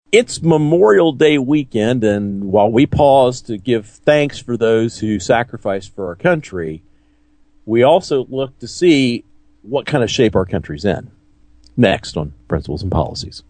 It's Memorial Day weekend, and while we pause to give thanks for those who sacrificed for our country, we also look to see what kind of shape our country's in. Next on Principles and Policies.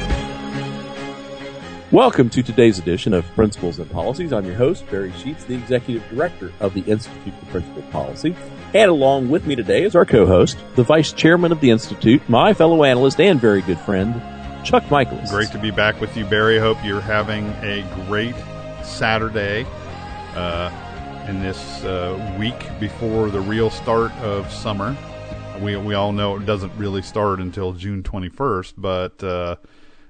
Welcome to today's edition of Principles and Policies. I'm your host, Barry Sheets, the Executive Director of the Institute for Principal Policy. And along with me today is our co-host, the Vice Chairman of the Institute, my fellow analyst and very good friend, Chuck Michaels. Great to be back with you, Barry. Hope you're having a great Saturday in this week before the real start of summer. We all know it doesn't really start until June 21st, but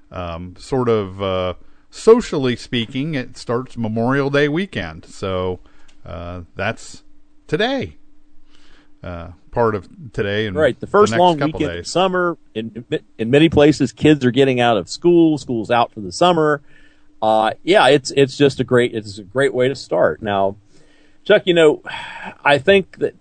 socially speaking, it starts Memorial Day weekend. So that's today. Part of today and right, the first the long weekend of summer. In many places, kids are getting out of school. School's out for the summer. It's just a great way to start. Now, Chuck, I think that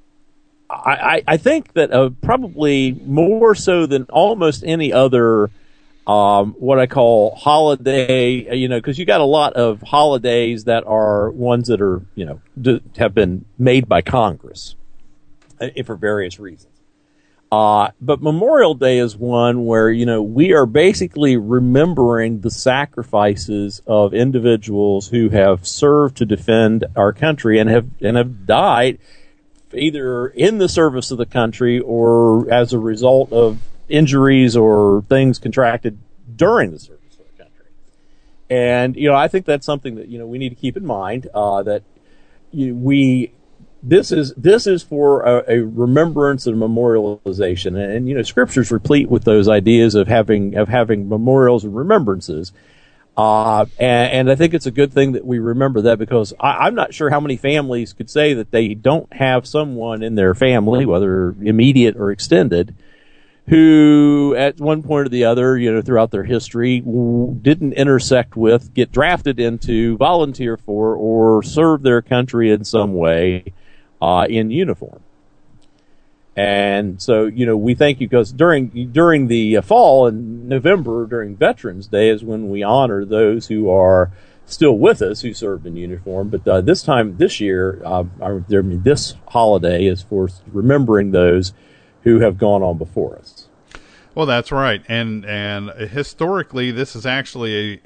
probably more so than almost any other what I call holiday, because you got a lot of holidays that are ones that are have been made by Congress for various reasons. But Memorial Day is one where, we are basically remembering the sacrifices of individuals who have served to defend our country and have died either in the service of the country or as a result of injuries or things contracted during the service of the country. And, I think that's something that, we need to keep in mind, that this is for a remembrance and memorialization, and Scripture's replete with those ideas of having memorials and remembrances, and I think it's a good thing that we remember that, because I'm not sure how many families could say that they don't have someone in their family, whether immediate or extended, who at one point or the other, throughout their history, didn't intersect with, get drafted into, volunteer for, or serve their country in some way in uniform. And so, we thank you, because during the fall in November, during Veterans Day, is when we honor those who are still with us who served in uniform. But this year, this holiday is for remembering those who have gone on before us. Well, that's right, and historically, this is actually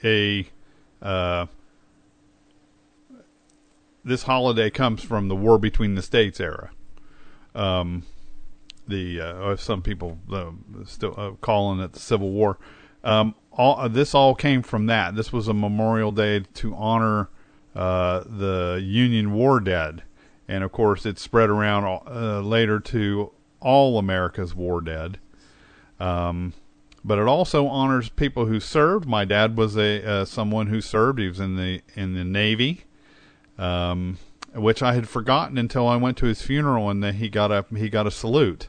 this holiday comes from the War Between the States era. Some people still calling it the Civil War. This all came from that. This was a Memorial Day to honor the Union war dead, and of course, it spread around later to all America's war dead. But it also honors people who served. My dad was someone who served. He was in the Navy. Which I had forgotten until I went to his funeral, and then he got a salute.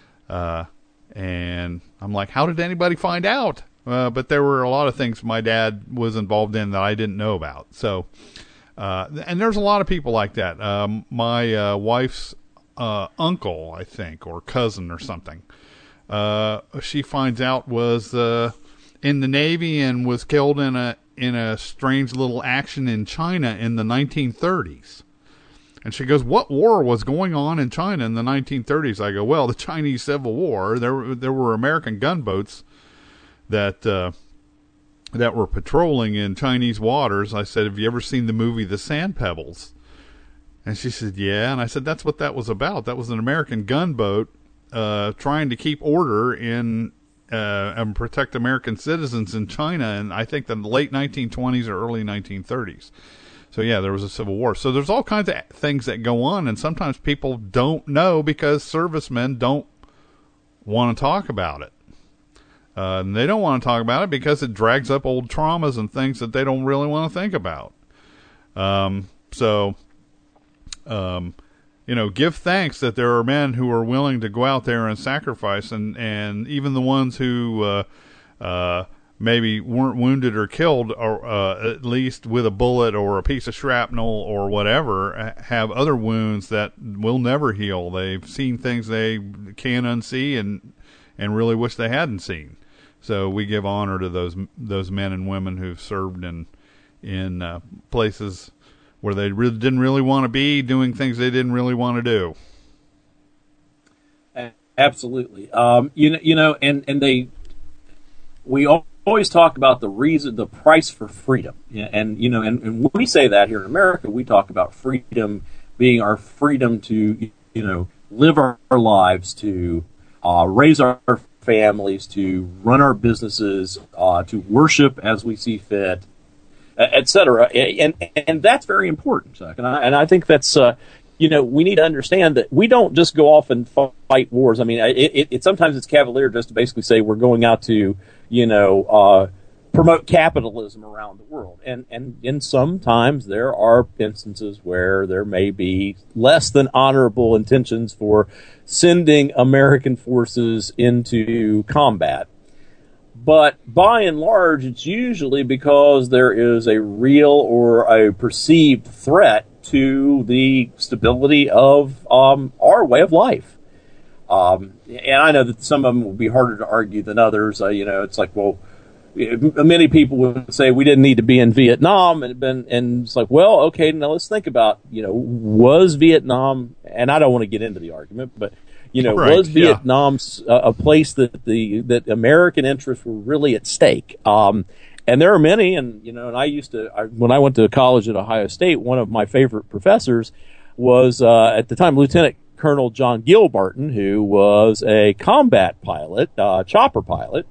And I'm like, how did anybody find out? But there were a lot of things my dad was involved in that I didn't know about. So, and there's a lot of people like that. My wife's uncle, I think, or cousin or something, she finds out was in the Navy and was killed in a strange little action in China in the 1930s. And she goes, what war was going on in China in the 1930s? I go, well, the Chinese Civil War. There were American gunboats that were patrolling in Chinese waters. I said, have you ever seen the movie The Sand Pebbles? And she said, yeah. And I said, that's what that was about. That was an American gunboat trying to keep order in and protect American citizens in China, and I think the late 1920s or early 1930s. So yeah, there was a Civil War. So there's all kinds of things that go on, and sometimes people don't know because servicemen don't want to talk about it. And they don't want to talk about it because it drags up old traumas and things that they don't really want to think about. Give thanks that there are men who are willing to go out there and sacrifice, and even the ones who maybe weren't wounded or killed, or at least with a bullet or a piece of shrapnel or whatever, have other wounds that will never heal. They've seen things they can't unsee and really wish they hadn't seen. So we give honor to those men and women who've served in places where they didn't really want to be, doing things they didn't really want to do. Absolutely. We always talk about the price for freedom. And when we say that here in America, we talk about freedom being our freedom to, live our lives, to raise our families, to run our businesses, to worship as we see fit, etc. And that's very important, Chuck. And I think that's, we need to understand that we don't just go off and fight wars. I mean, it sometimes it's cavalier just to basically say we're going out to, promote capitalism around the world. And sometimes there are instances where there may be less than honorable intentions for sending American forces into combat. But by and large, it's usually because there is a real or a perceived threat to the stability of our way of life. And I know that some of them will be harder to argue than others. It's like, well, many people would say we didn't need to be in Vietnam, and it's like, well, okay, now let's think about, was Vietnam, and I don't want to get into the argument, but right, was Vietnam a place that American interests were really at stake? And there are many, and when I went to college at Ohio State, one of my favorite professors was at the time Lieutenant Colonel John Gilbarton, who was a combat pilot, chopper pilot,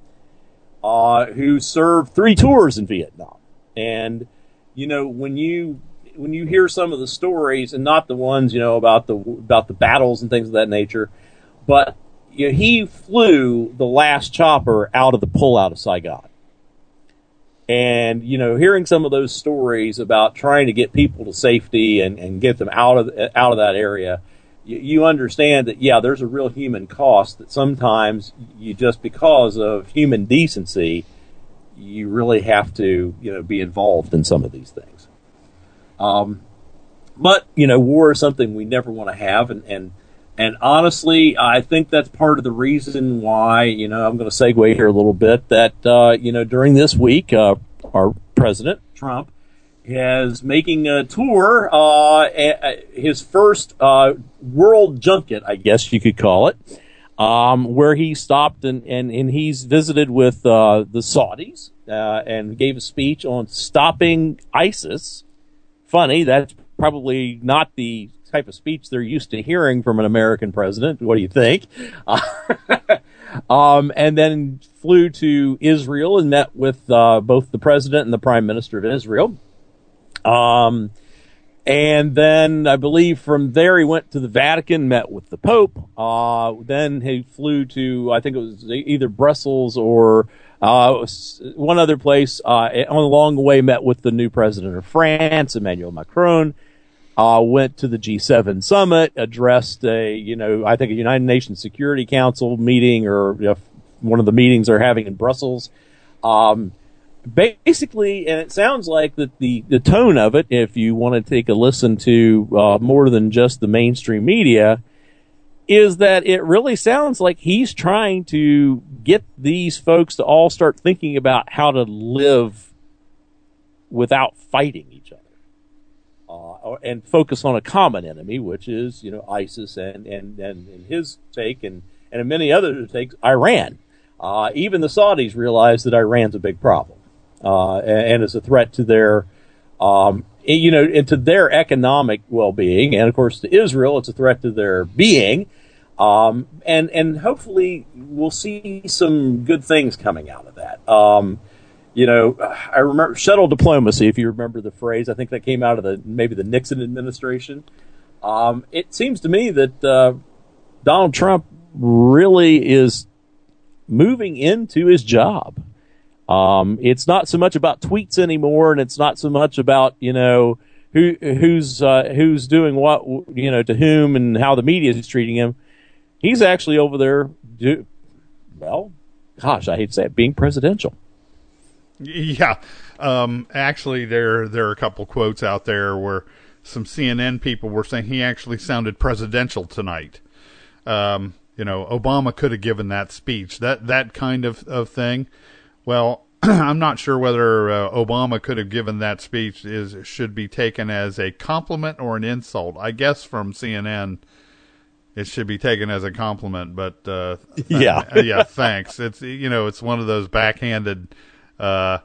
who served 3 tours in Vietnam. And when you hear some of the stories, and not the ones about the battles and things of that nature, but he flew the last chopper out of the pullout of Saigon. And, hearing some of those stories about trying to get people to safety and get them out of that area, you understand that, there's a real human cost that sometimes you, just because of human decency, you really have to, be involved in some of these things. But, war is something we never want to have. And honestly, I think that's part of the reason why, I'm going to segue here a little bit, that, during this week, our president, Trump, is making a tour, his first world junket, I guess you could call it, where he stopped and he's visited with the Saudis and gave a speech on stopping ISIS. Funny, that's probably not the type of speech they're used to hearing from an American president. What do you think? And then flew to Israel and met with both the president and the prime minister of Israel. And then I believe from there he went to the Vatican, met with the Pope. Then he flew to, I think it was either Brussels or one other place. Along the way, met with the new president of France, Emmanuel Macron. Went to the G7 summit, addressed I think a United Nations Security Council meeting, or one of the meetings they're having in Brussels. Basically, and it sounds like that the tone of it, if you want to take a listen to more than just the mainstream media, is that it really sounds like he's trying to get these folks to all start thinking about how to live without fighting each other. And focus on a common enemy, which is, ISIS and in his take and in many others' takes, Iran. Even the Saudis realize that Iran's a big problem, and is a threat to their, and to their economic well-being. And of course, to Israel, it's a threat to their being. And hopefully we'll see some good things coming out of that. I remember shuttle diplomacy, if you remember the phrase. I think that came out of maybe the Nixon administration. It seems to me that Donald Trump really is moving into his job. It's not so much about tweets anymore, and it's not so much about who's doing what to whom and how the media is treating him. He's actually over there. I hate to say it, being presidential. Yeah. Actually, there are a couple quotes out there where some CNN people were saying he actually sounded presidential tonight. Obama could have given that speech, that kind of thing. Well, I'm not sure whether Obama could have given that speech should be taken as a compliment or an insult. I guess from CNN, it should be taken as a compliment, but yeah, thanks. It's it's one of those backhanded, gosh,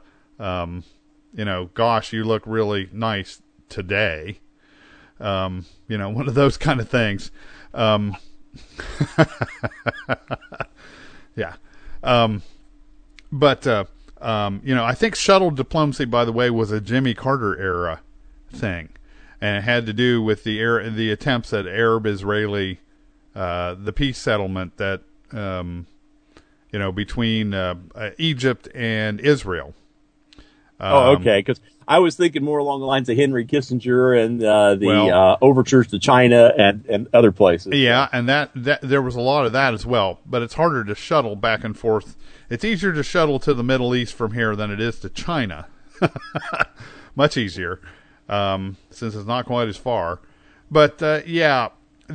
you look really nice today. One of those kind of things. Yeah. I think shuttle diplomacy, by the way, was a Jimmy Carter era thing, and it had to do with the attempts at Arab-Israeli, the peace settlement that, between Egypt and Israel. Okay, because I was thinking more along the lines of Henry Kissinger and the overtures to China and other places. Yeah, and that there was a lot of that as well, but it's harder to shuttle back and forth. It's easier to shuttle to the Middle East from here than it is to China. Much easier, since it's not quite as far. But I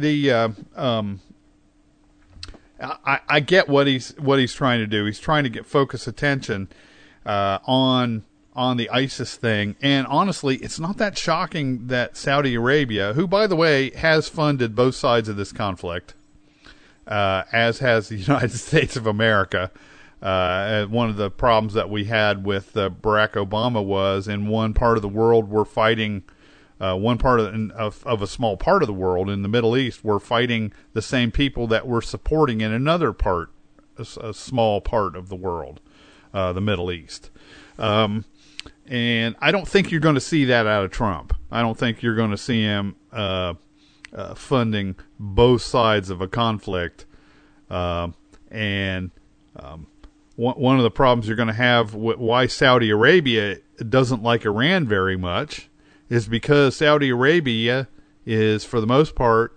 get what he's trying to do. He's trying to focus attention on the ISIS thing. And honestly, it's not that shocking that Saudi Arabia, who, by the way, has funded both sides of this conflict, as has the United States of America. One of the problems that we had with Barack Obama was in one part of the world we're fighting, one part of a small part of the world in the Middle East, we're fighting the same people that we're supporting in another part, a small part of the world, the Middle East. And I don't think you're going to see that out of Trump. I don't think you're going to see him funding both sides of a conflict. One of the problems you're going to have why Saudi Arabia doesn't like Iran very much is because Saudi Arabia is, for the most part,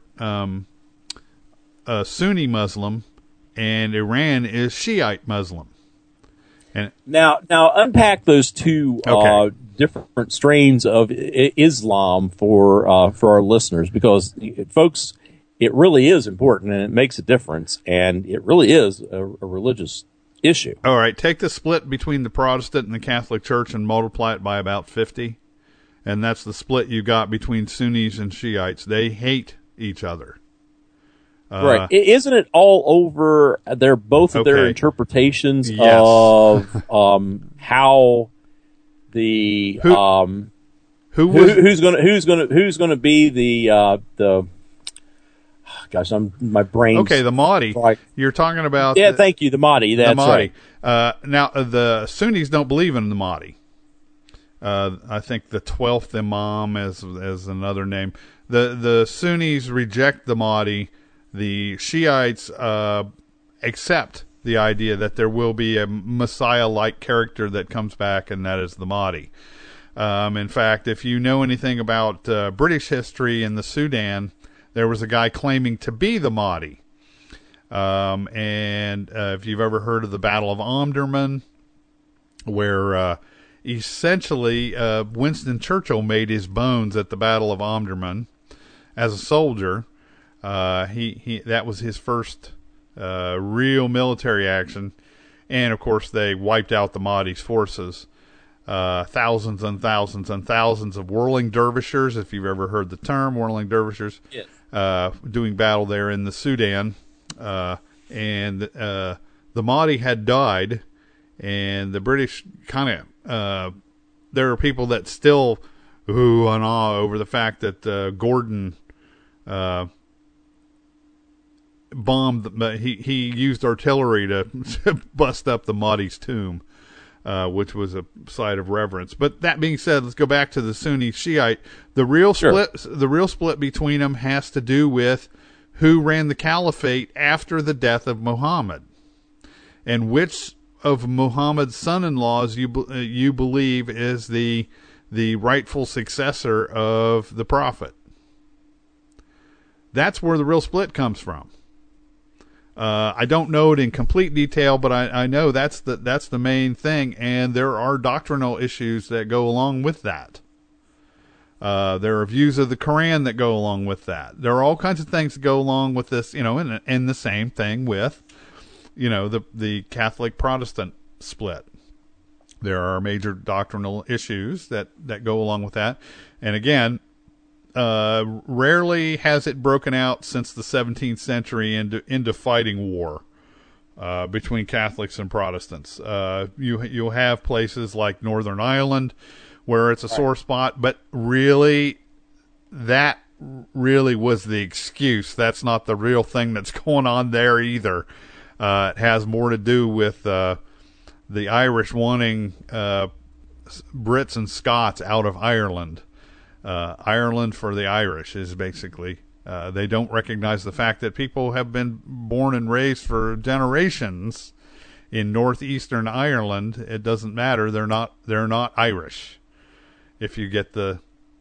a Sunni Muslim, and Iran is Shiite Muslim. And now unpack those two different strains of Islam for our listeners, because folks, it really is important and it makes a difference, and it really is a religious issue. All right, take the split between the Protestant and the Catholic Church and multiply it by about 50, and that's the split you got between Sunnis and Shiites. They hate each other. Right. Isn't it all over their interpretations of how the who's going to be the gosh, my brain. Okay, the Mahdi. You're talking about. Yeah, thank you, the Mahdi. That's the Mahdi. Right. Now the Sunnis don't believe in the Mahdi. I think the 12th Imam as another name. The Sunnis reject the Mahdi. The Shiites accept the idea that there will be a Messiah-like character that comes back, and that is the Mahdi. In fact, if you know anything about British history in the Sudan, there was a guy claiming to be the Mahdi. And if you've ever heard of the Battle of Omdurman, where essentially Winston Churchill made his bones at the Battle of Omdurman as a soldier. That was his first real military action, and of course they wiped out the Mahdi's forces. Thousands and thousands and thousands of whirling dervishers, if you've ever heard the term, whirling dervishers, yes. Doing battle there in the Sudan, and the Mahdi had died, and the British there are people that still ooh and ah over the fact that Gordon bombed. He used artillery to bust up the Mahdi's tomb, which was a site of reverence. But that being said, let's go back to the Sunni Shiite. The real split between them has to do with who ran the caliphate after the death of Muhammad, and which of Muhammad's son-in-laws you believe is the rightful successor of the prophet. That's where the real split comes from. I don't know it in complete detail, but I know that's the main thing, and there are doctrinal issues that go along with that. There are views of the Quran that go along with that. There are all kinds of things that go along with this, and the same thing with, the Catholic Protestant split. There are major doctrinal issues that go along with that. And again, rarely has it broken out since the 17th century into fighting war between Catholics and Protestants. You'll have places like Northern Ireland where it's a sore spot, but really, that really was the excuse. That's not the real thing that's going on there either. It has more to do with the Irish wanting Brits and Scots out of Ireland. Ireland for the Irish is basically, they don't recognize the fact that people have been born and raised for generations in northeastern Ireland. It doesn't matter. They're not Irish. If you get that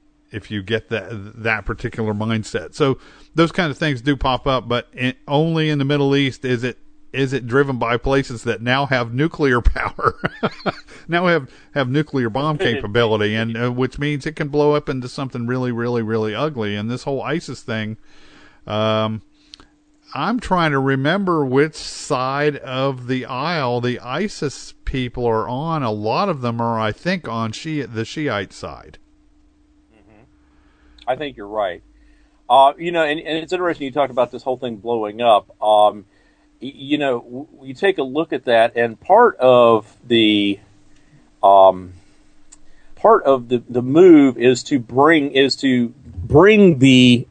particular mindset. So those kind of things do pop up, but only in the Middle East is it driven by places that now have nuclear power, now have nuclear bomb capability, and which means it can blow up into something really, really, really ugly. And this whole ISIS thing, I'm trying to remember which side of the aisle the ISIS people are on. A lot of them are, I think, on the Shiite side. Mm-hmm. I think you're right. And it's interesting you talk about this whole thing blowing up. You take a look at that, and part of the move is to bring the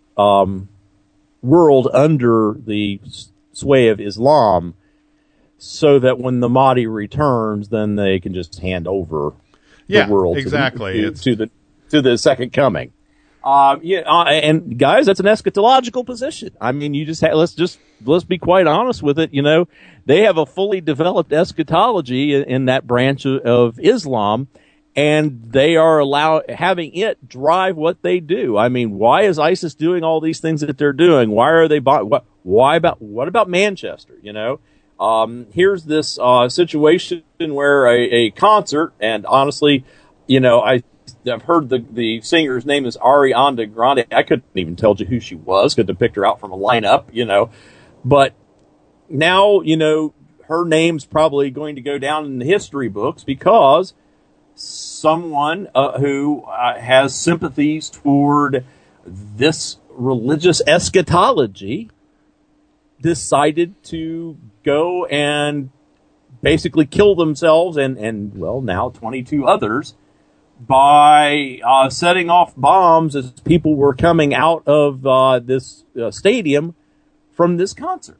world under the sway of Islam, so that when the Mahdi returns, then they can just hand over the world exactly to the second coming. And guys, that's an eschatological position. I mean, let's be quite honest with it. They have a fully developed eschatology in that branch of Islam, and they are having it drive what they do. I mean, why is ISIS doing all these things that they're doing? Why are they? What about Manchester? Here's this situation where a concert, and honestly, I've heard the singer's name is Ariana Grande. I couldn't even tell you who she was. Couldn't have picked her out from a lineup, But now, her name's probably going to go down in the history books because someone who has sympathies toward this religious eschatology decided to go and basically kill themselves and now 22 others by setting off bombs as people were coming out of this stadium from this concert.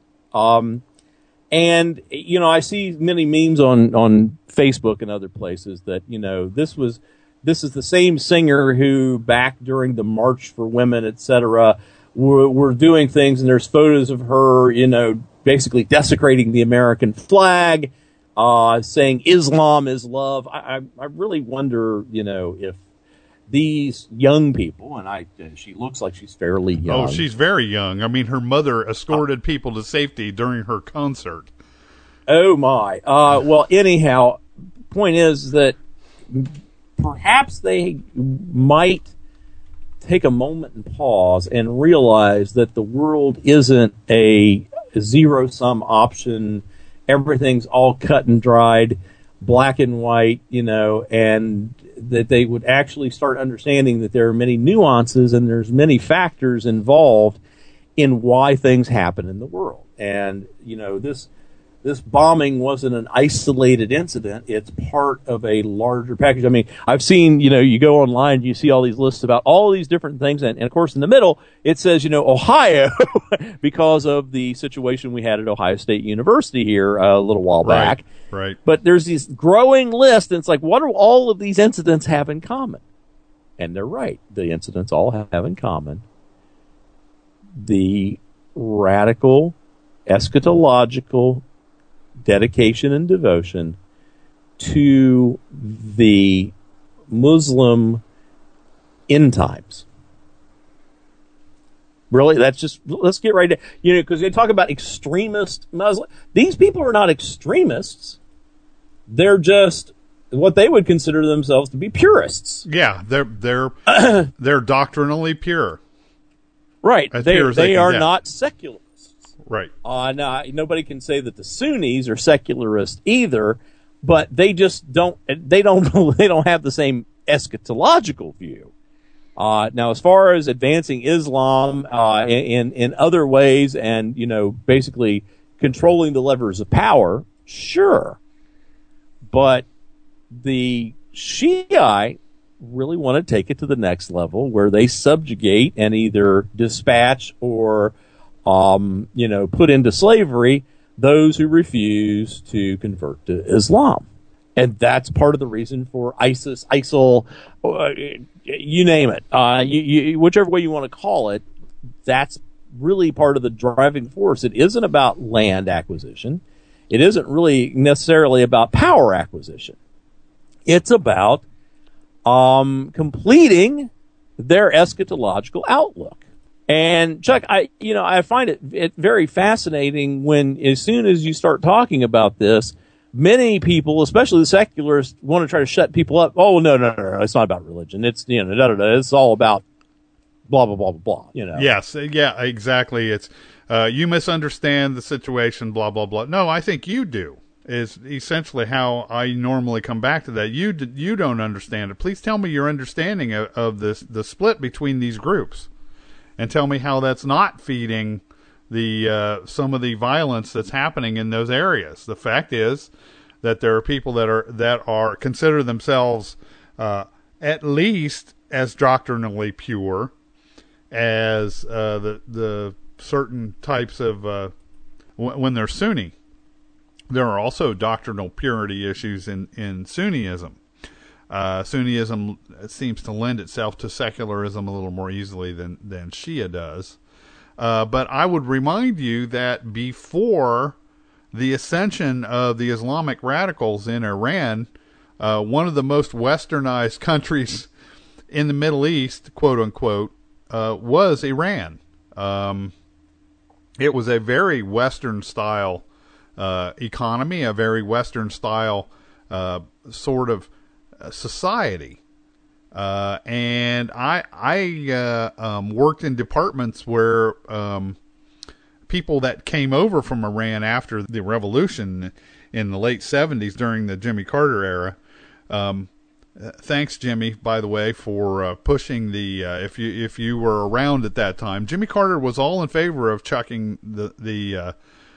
And I see many memes on Facebook and other places that this is the same singer who back during the March for Women, etc., were doing things, and there's photos of her, basically desecrating the American flag, saying Islam is love. I really wonder, if these young people, and she looks like she's fairly young. Oh, she's very young. I mean, her mother escorted people to safety during her concert. Oh my. Well, anyhow, point is that perhaps they might take a moment and pause and realize that the world isn't a zero-sum option. Everything's all cut and dried, black and white, and that they would actually start understanding that there are many nuances and there's many factors involved in why things happen in the world. And, this bombing wasn't an isolated incident. It's part of a larger package. I mean, I've seen, you go online, you see all these lists about all these different things. And of course, in the middle, it says, Ohio, because of the situation we had at Ohio State University here a little while back. Right. But there's this growing list, and it's like, what do all of these incidents have in common? And they're right. The incidents all have in common the radical, eschatological dedication and devotion to the Muslim end times. Really, let's get right to, because they talk about extremist Muslim. These people are not extremists. They're just what they would consider themselves to be purists. Yeah, they're they're doctrinally pure. Right. They are get. not secularists. Right. Now, nobody can say that the Sunnis are secularists either, but they just don't have the same eschatological view. Now, as far as advancing Islam in other ways and, basically controlling the levers of power, sure. But the Shiite really want to take it to the next level where they subjugate and either dispatch or, put into slavery those who refuse to convert to Islam. And that's part of the reason for ISIS, ISIL, you name it. Whichever way you want to call it, that's really part of the driving force. It isn't about land acquisition. It isn't really necessarily about power acquisition. It's about completing their eschatological outlook. And Chuck, I find it very fascinating when, as soon as you start talking about this, many people, especially the secularists, want to try to shut people up. Oh, no, it's not about religion. It's, it's all about blah, blah, blah, blah, blah, Yes, yeah, exactly. It's, you misunderstand the situation, blah, blah, blah. No, I think you do, is essentially how I normally come back to that. You don't understand it. Please tell me your understanding of the split between these groups, and tell me how that's not feeding the some of the violence that's happening in those areas. The fact is that there are people that are consider themselves at least as doctrinally pure as the certain types of when they're Sunni. There are also doctrinal purity issues in Sunniism. Sunniism seems to lend itself to secularism a little more easily than Shia does. But I would remind you that before the ascension of the Islamic radicals in Iran, one of the most westernized countries in the Middle East, quote unquote, was Iran. It was a very Western style economy, a very Western style sort of society. And I worked in departments where people that came over from Iran after the revolution in the late 70s during the Jimmy Carter era. Thanks, Jimmy, by the way, for pushing the if you were around at that time. Jimmy Carter was all in favor of chucking the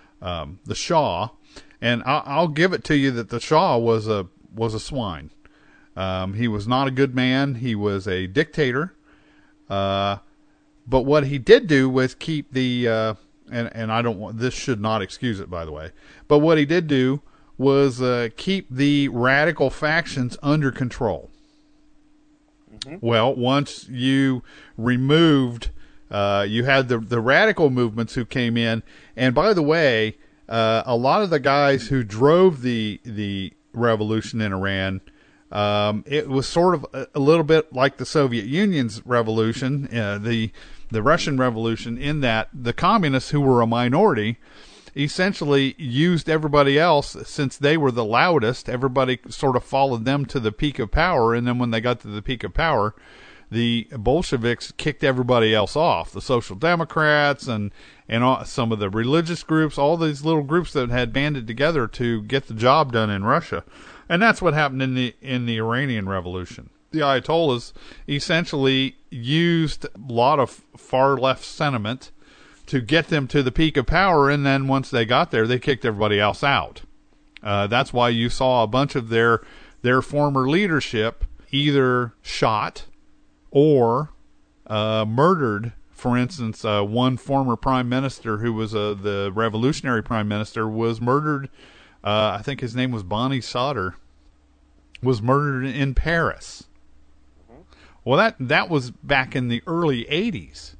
Shah, and I'll give it to you that the Shah was a swine. He was not a good man. He was a dictator. But what he did do was keep the, and I don't want, this should not excuse it, by the way, but what he did do was keep the radical factions under control. Mm-hmm. Well, once you removed, you had the radical movements who came in, and by the way, a lot of the guys who drove the revolution in Iran, it was sort of a little bit like the Soviet Union's revolution, the Russian Revolution, in that the communists, who were a minority, essentially used everybody else. Since they were the loudest, everybody sort of followed them to the peak of power, and then when they got to the peak of power, the Bolsheviks kicked everybody else off. The Social Democrats and some of the religious groups, all these little groups that had banded together to get the job done in Russia. And that's what happened in the Iranian Revolution. The Ayatollahs essentially used a lot of far left sentiment to get them to the peak of power, and then once they got there, they kicked everybody else out. That's why you saw a bunch of their former leadership either shot or murdered. For instance, one former prime minister who was the revolutionary prime minister was murdered. I think his name was Bani Sadr, was murdered in Paris. Mm-hmm. Well, that was back in the early 80s.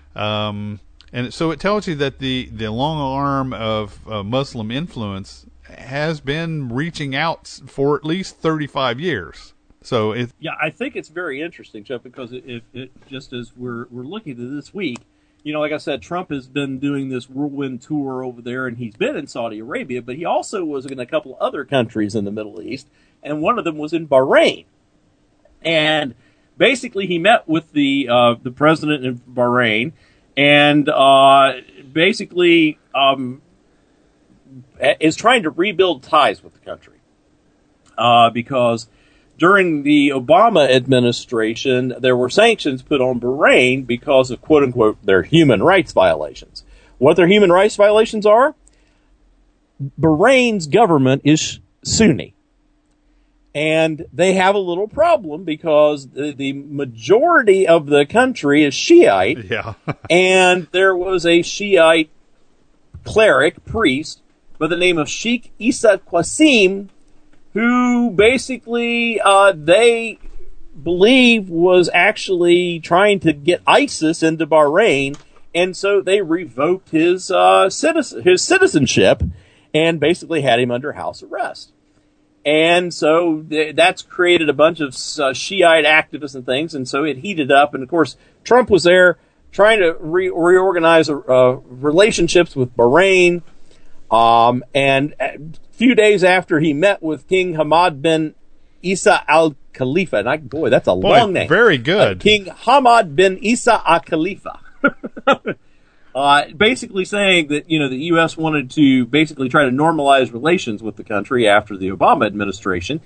And so it tells you that the long arm of Muslim influence has been reaching out for at least 35 years. So I think it's very interesting, Jeff, because it just as we're looking at this week, like I said, Trump has been doing this whirlwind tour over there, and he's been in Saudi Arabia, but he also was in a couple other countries in the Middle East. and one of them was in Bahrain. And basically, he met with the president in Bahrain, and basically is trying to rebuild ties with the country because during the Obama administration, there were sanctions put on Bahrain because of, quote unquote, their human rights violations. What their human rights violations are? Bahrain's government is Sunni. And they have a little problem because the majority of the country is Shiite. Yeah. And there was a Shiite cleric, priest, by the name of Sheikh Isa Qasim, who basically they believe was actually trying to get ISIS into Bahrain, and so they revoked his citizenship and basically had him under house arrest. And so that's created a bunch of Shiite activists and things, and so it heated up. And, of course, Trump was there trying to reorganize relationships with Bahrain. And a few days after he met with King Hamad bin Isa Al Khalifa, and that's a long name. Very good. King Hamad bin Isa Al Khalifa. Basically saying that, the U.S. wanted to basically try to normalize relations with the country after the Obama administration.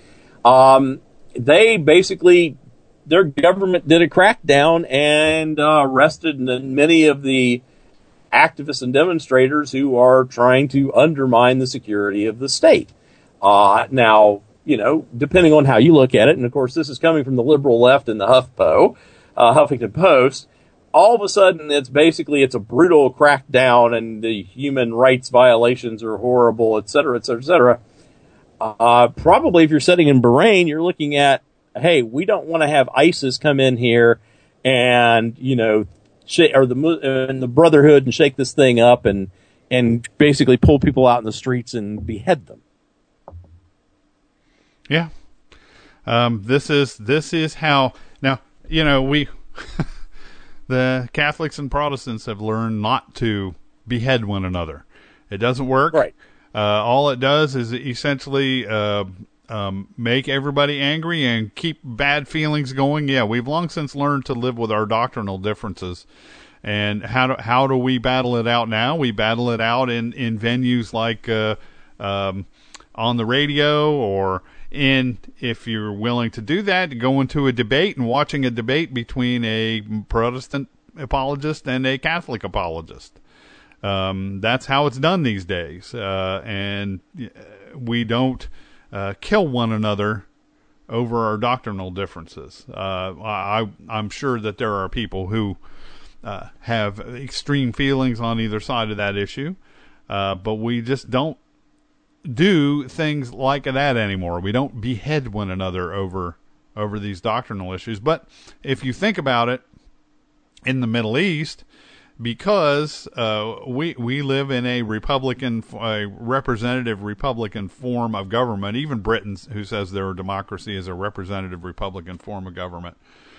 Their government did a crackdown and arrested many of the activists and demonstrators who are trying to undermine the security of the state. Now, depending on how you look at it, and of course this is coming from the liberal left and the Huffington Post, all of a sudden it's a brutal crackdown and the human rights violations are horrible, et cetera, et cetera, et cetera. Probably if you're sitting in Bahrain, you're looking at, hey, we don't want to have ISIS come in here and, the Brotherhood and shake this thing up and basically pull people out in the streets and behead them. Yeah. This is how, now, we, the Catholics and Protestants have learned not to behead one another. It doesn't work. Right. All it does is essentially make everybody angry and keep bad feelings going. Yeah, we've long since learned to live with our doctrinal differences. And how do we battle it out now? We battle it out in venues like on the radio, or if you're willing to do that, go into a debate and watching a debate between a Protestant apologist and a Catholic apologist. That's how it's done these days. And we don't kill one another over our doctrinal differences. I'm sure that there are people who have extreme feelings on either side of that issue, but we just don't do things like that anymore. We don't behead one another over these doctrinal issues. But if you think about it, in the Middle East, because we live in a representative Republican form of government, even Britain, who says their democracy is a representative Republican form of government,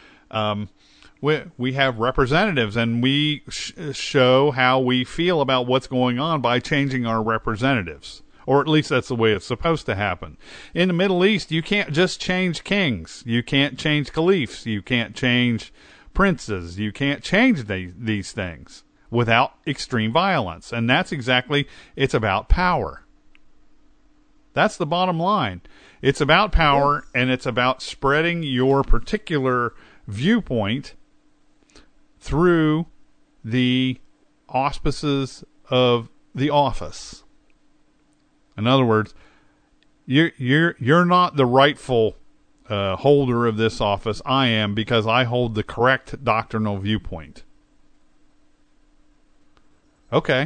we have representatives, and we show how we feel about what's going on by changing our representatives. Or at least that's the way it's supposed to happen. In the Middle East, you can't just change kings. You can't change caliphs. You can't change princes. You can't change these things without extreme violence. And that's it's about power. That's the bottom line. It's about power, and it's about spreading your particular viewpoint through the auspices of the office. In other words, you're not the rightful holder of this office. I am, because I hold the correct doctrinal viewpoint. Okay.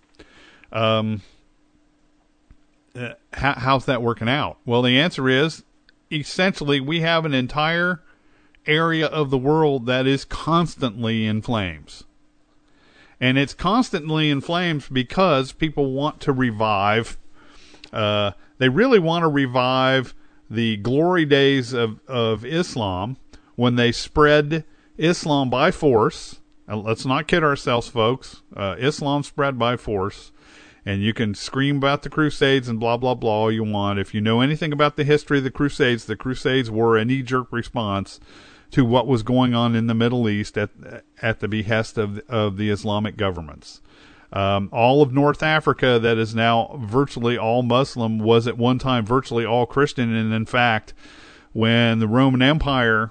How's that working out? Well, the answer is, essentially, we have an entire area of the world that is constantly in flames. And it's constantly in flames because people want to revive. They really want to revive the glory days of Islam, when they spread Islam by force. Let's not kid ourselves, folks. Islam spread by force. And you can scream about the Crusades and blah, blah, blah all you want. If you know anything about the history of the Crusades were a knee-jerk response to what was going on in the Middle East at the behest of the Islamic governments. All of North Africa that is now virtually all Muslim was at one time virtually all Christian. And in fact, when the Roman Empire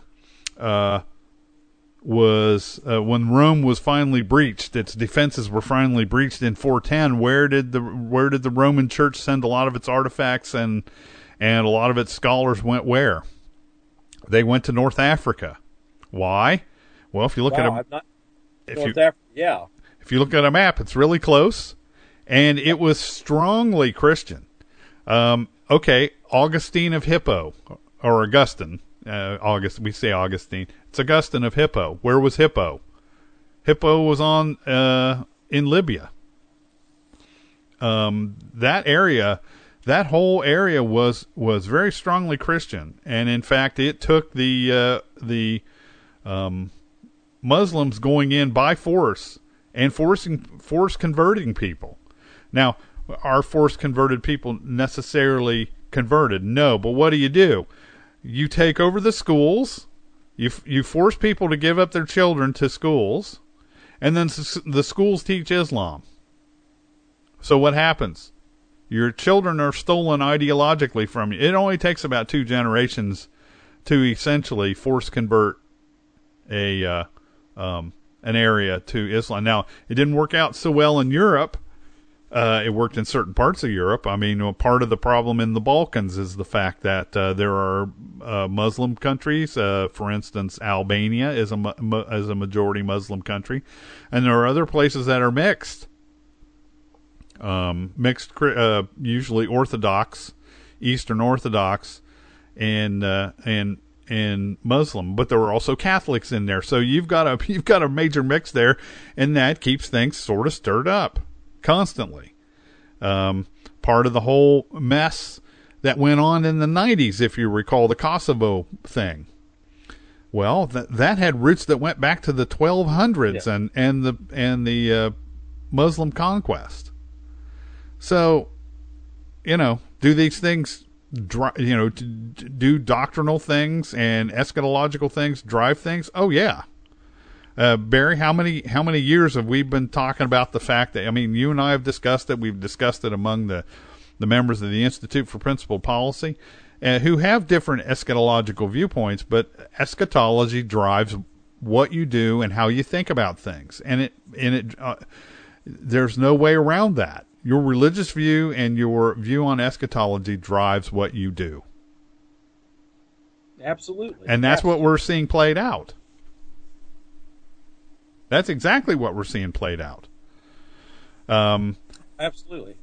when Rome was finally breached, its defenses were finally breached in 410. Where did the Roman Church send a lot of its artifacts and a lot of its scholars went where? They went to North Africa. Why? Well, if you look if you look at a map, it's really close, and it was strongly Christian. Okay, Augustine of Hippo, or Augustine. We say Augustine. It's Augustine of Hippo. Where was Hippo? Hippo was in Libya. That whole area was very strongly Christian, and in fact, it took the Muslims going in by force and force converting people. Now, are force converted people necessarily converted? No, but what do? You take over the schools, you force people to give up their children to schools, and then the schools teach Islam. So what happens? Your children are stolen ideologically from you. It only takes about 2 generations to essentially force convert an area to Islam. Now, it didn't work out so well in Europe. It worked in certain parts of Europe. I mean, part of the problem in the Balkans is the fact that there are Muslim countries. For instance, Albania is a majority Muslim country, and there are other places that are mixed. Usually Orthodox, Eastern Orthodox, and Muslim, but there were also Catholics in there. So you've got a major mix there, and that keeps things sort of stirred up constantly. Part of the whole mess that went on in the 90s, if you recall, the Kosovo thing. Well, that had roots that went back to the 1200s and the Muslim conquest. So, do these things, do doctrinal things and eschatological things drive things? Oh yeah. Barry, how many years have we been talking about the fact that, you and I have discussed it. We've discussed it among the members of the Institute for Principled Policy, who have different eschatological viewpoints, but eschatology drives what you do and how you think about things. And there's no way around that. Your religious view and your view on eschatology drives what you do. Absolutely. And that's what we're seeing played out. That's exactly what we're seeing played out. Absolutely.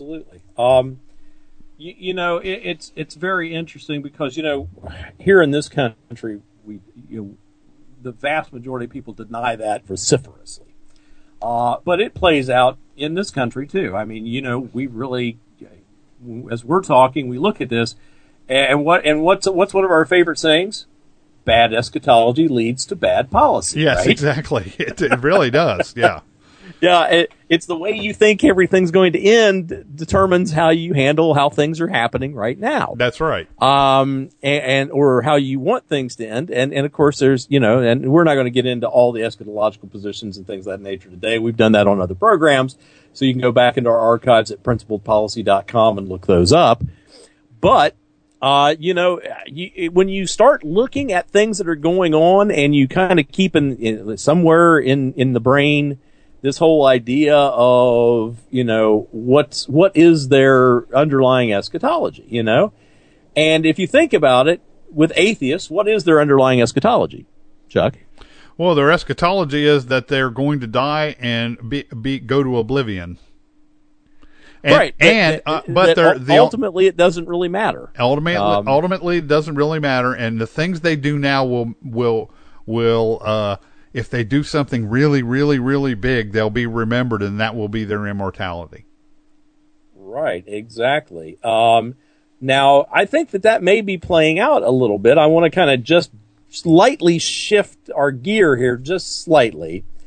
It's very interesting because, here in this country, the vast majority of people deny that vociferously. But it plays out in this country too. We really, as we're talking, we look at this, and what's one of our favorite sayings? Bad eschatology leads to bad policy. Yes, right? Exactly. It really does. Yeah. Yeah, it's the way you think everything's going to end determines how you handle how things are happening right now. That's right. And or how you want things to end. And of course there's, and we're not going to get into all the eschatological positions and things of that nature today. We've done that on other programs. So you can go back into our archives at principledpolicy.com and look those up. But when you start looking at things that are going on and you kind of keep somewhere in the brain this whole idea of, what is their underlying eschatology, And if you think about it, with atheists, what is their underlying eschatology, Chuck? Well, their eschatology is that they're going to die and go to oblivion. Right, but ultimately it doesn't really matter. Ultimately, it doesn't really matter, and the things they do now will if they do something really, really, really big, they'll be remembered, and that will be their immortality. Right, exactly. Now, I think that may be playing out a little bit. I want to kind of just slightly shift our gear here, just slightly.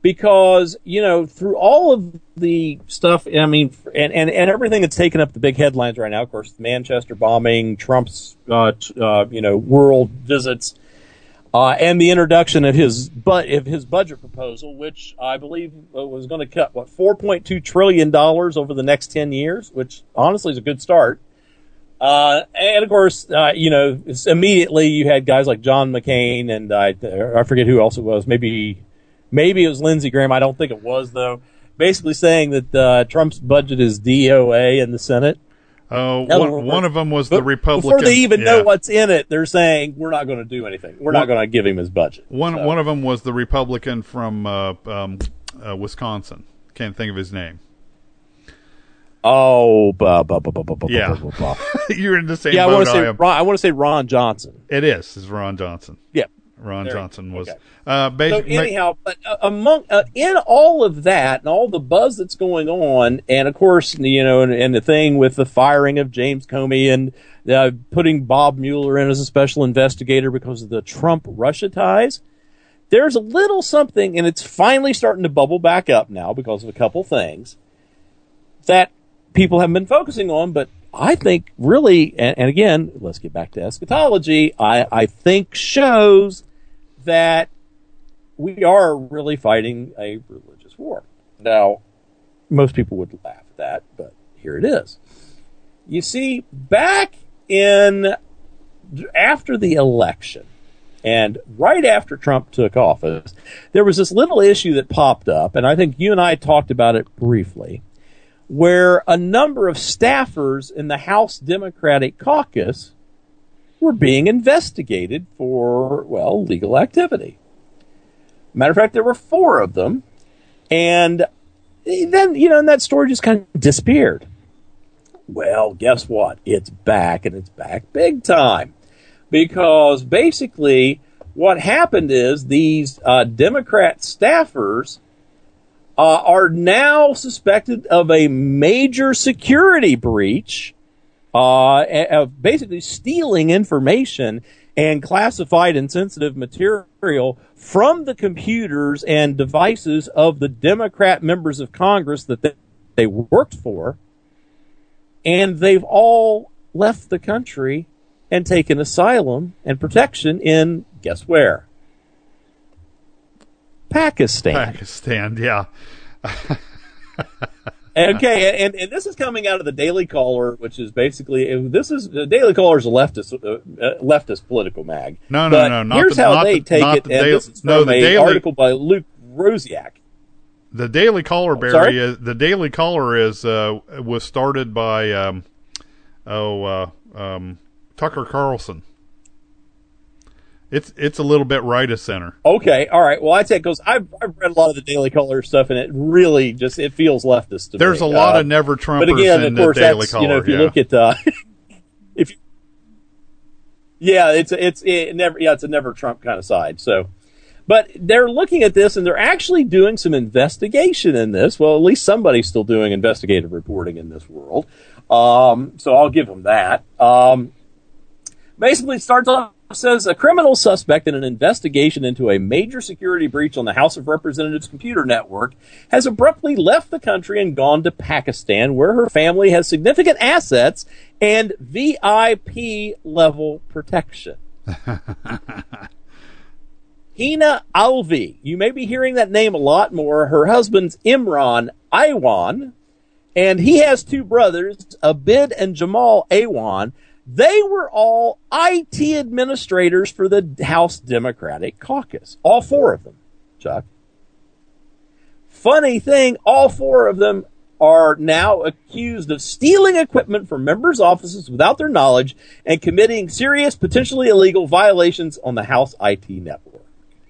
because, through all of the stuff, I mean, and everything that's taken up the big headlines right now, of course, the Manchester bombing, Trump's, world visits, and the introduction of his budget proposal, which I believe was going to cut, $4.2 trillion over the next 10 years, which honestly is a good start. And of course, immediately you had guys like John McCain and I forget who else it was. Maybe it was Lindsey Graham. I don't think it was, though. Basically saying that Trump's budget is DOA in the Senate. One of them was the Republican. Before they even know what's in it, they're saying, we're not going to do anything. We're not going to give him his budget. One of them was the Republican from Wisconsin. Can't think of his name. Oh, yeah. You're in the same boat I am. I want to say Ron Johnson. It's Ron Johnson. Yeah. Ron Johnson was. Okay. So anyhow, but among in all of that and all the buzz that's going on, and of course, and the thing with the firing of James Comey and putting Bob Mueller in as a special investigator because of the Trump-Russia ties, there's a little something, and it's finally starting to bubble back up now because of a couple things that people have been focusing on, but I think really, and again, let's get back to eschatology, I think shows that we are really fighting a religious war. Now, most people would laugh at that, but here it is. You see, back after the election, and right after Trump took office, there was this little issue that popped up, and I think you and I talked about it briefly, where a number of staffers in the House Democratic caucus were being investigated for, legal activity. Matter of fact, there were 4 of them. And then, and that story just kind of disappeared. Well, guess what? It's back, and it's back big time. Because basically what happened is these Democrat staffers are now suspected of a major security breach, of basically stealing information and classified and sensitive material from the computers and devices of the Democrat members of Congress that they worked for, and they've all left the country and taken asylum and protection in, guess where? Pakistan, yeah. Okay, and this is coming out of the Daily Caller, which is basically the Daily Caller is a leftist political mag. No. Here's how they take it. This is from an article by Luke Rosiak. The Daily Caller, Barry. The Daily Caller was started by Tucker Carlson. It's a little bit right of center. Okay, all right. Well, I say because I've read a lot of the Daily Caller stuff, and it really just it feels leftist to me. There's a lot of never Trumpers but again, in of course, the Daily Caller. If you look at it's a never Trump kind of side. So, but they're looking at this, and they're actually doing some investigation in this. Well, at least somebody's still doing investigative reporting in this world. So I'll give them that. Basically, it starts off. Says a criminal suspect in an investigation into a major security breach on the House of Representatives computer network has abruptly left the country and gone to Pakistan, where her family has significant assets and VIP level protection. Hina Alvi, you may be hearing that name a lot more. Her husband's Imran Awan, and he has 2 brothers, Abid and Jamal Awan. They were all IT administrators for the House Democratic Caucus. All 4 of them, Chuck. Funny thing, all 4 of them are now accused of stealing equipment from members' offices without their knowledge and committing serious, potentially illegal violations on the House IT network.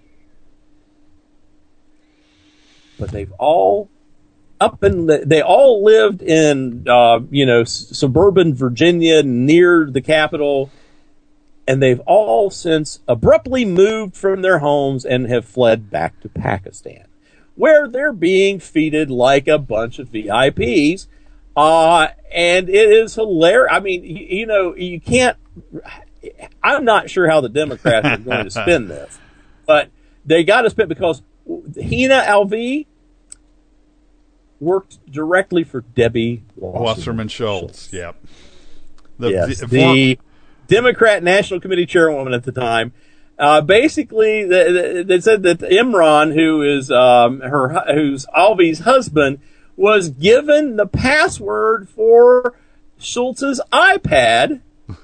But they've all they all lived in, suburban Virginia near the Capitol, and they've all since abruptly moved from their homes and have fled back to Pakistan, where they're being feted like a bunch of VIPs, and it is hilarious. I mean, you can't. I'm not sure how the Democrats are going to spin this, but they got to spin because Hina Alvi worked directly for Debbie Wasserman Schultz. Yep. The Democrat National Committee chairwoman at the time. Basically, they said that Imran, who's Alvi's husband, was given the password for Schultz's iPad.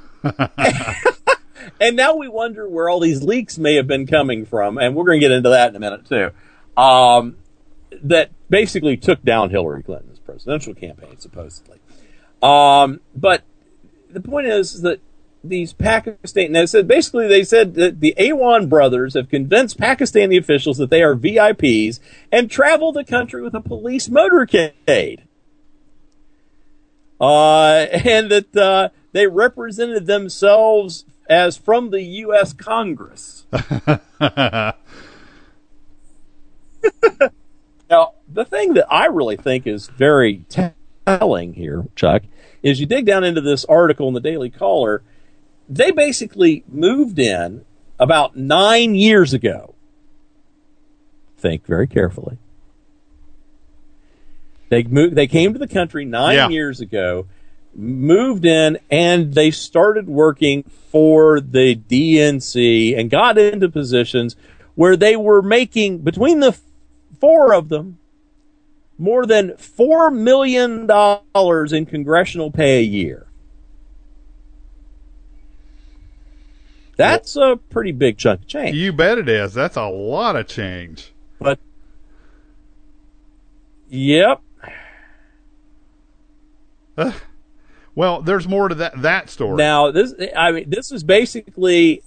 And now we wonder where all these leaks may have been coming from, and we're going to get into that in a minute too. That basically took down Hillary Clinton's presidential campaign, supposedly. But the point is that these Pakistan, they said that the Awan brothers have convinced Pakistani officials that they are VIPs and travel the country with a police motorcade. And that they represented themselves as from the U.S. Congress. Now, the thing that I really think is very telling here, Chuck, is you dig down into this article in the Daily Caller. They basically moved in about 9 years ago. Think very carefully. They came to the country 9 years ago, moved in, and they started working for the DNC and got into positions where they were making, between the four of them, more than $4 million in congressional pay a year. That's a pretty big chunk of change. You bet it is. That's a lot of change. But, yep. Well, there's more to that story. Now, this is basically,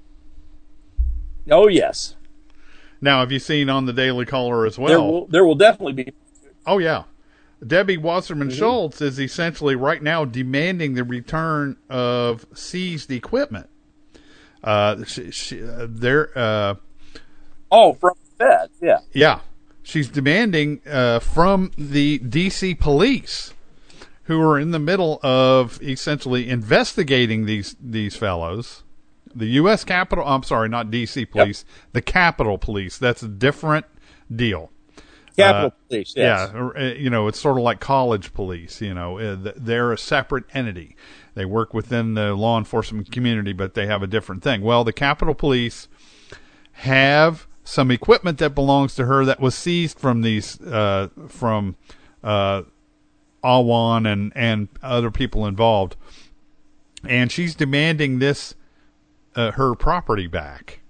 oh yes. Now, have you seen on the Daily Caller as well? There will definitely be. Oh yeah. Debbie Wasserman Schultz is essentially right now demanding the return of seized equipment. From the Fed, yeah. Yeah. She's demanding from the D.C. police, who are in the middle of essentially investigating these fellows. The U.S. Capitol, I'm sorry, not D.C. police, the Capitol Police. That's a different deal. Capitol Police, yes. Yeah, it's sort of like college police, they're a separate entity. They work within the law enforcement community, but they have a different thing. Well, the Capitol Police have some equipment that belongs to her that was seized from from Awan and other people involved. And she's demanding her property back.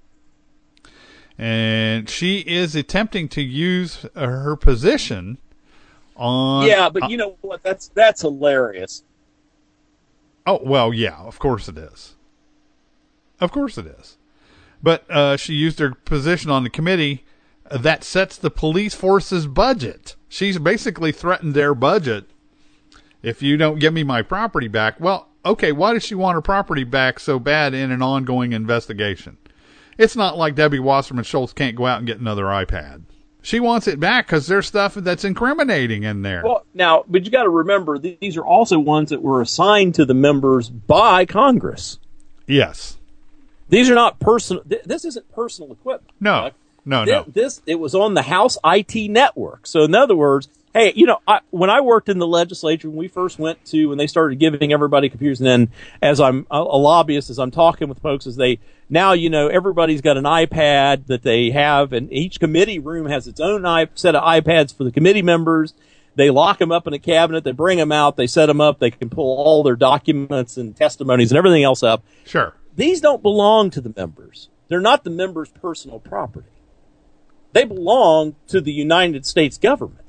And she is attempting to use her position on... Yeah, but you know what? That's hilarious. Oh, well, yeah, of course it is. Of course it is. But she used her position on the committee that sets the police force's budget. She's basically threatened their budget. If you don't give me my property back, well, okay, why does she want her property back so bad in an ongoing investigation? It's not like Debbie Wasserman Schultz can't go out and get another iPad. She wants it back because there's stuff that's incriminating in there. Well, now, but you got to remember, these are also ones that were assigned to the members by Congress. Yes. These are not personal. This isn't personal equipment. No. It was on the House IT network. So in other words, hey, when I worked in the legislature, when we first went to, when they started giving everybody computers, and then as I'm a lobbyist, as I'm talking with folks, everybody's got an iPad that they have, and each committee room has its own set of iPads for the committee members. They lock them up in a cabinet, they bring them out, they set them up, they can pull all their documents and testimonies and everything else up. Sure. These don't belong to the members. They're not the members' personal property. They belong to the United States government.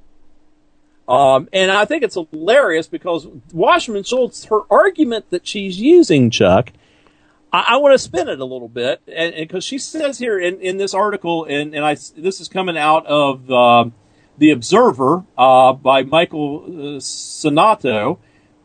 And I think it's hilarious because Wasserman Schultz, her argument that she's using, Chuck, I want to spin it a little bit, and because she says here in this article, and this is coming out of The Observer by Michael Sonato,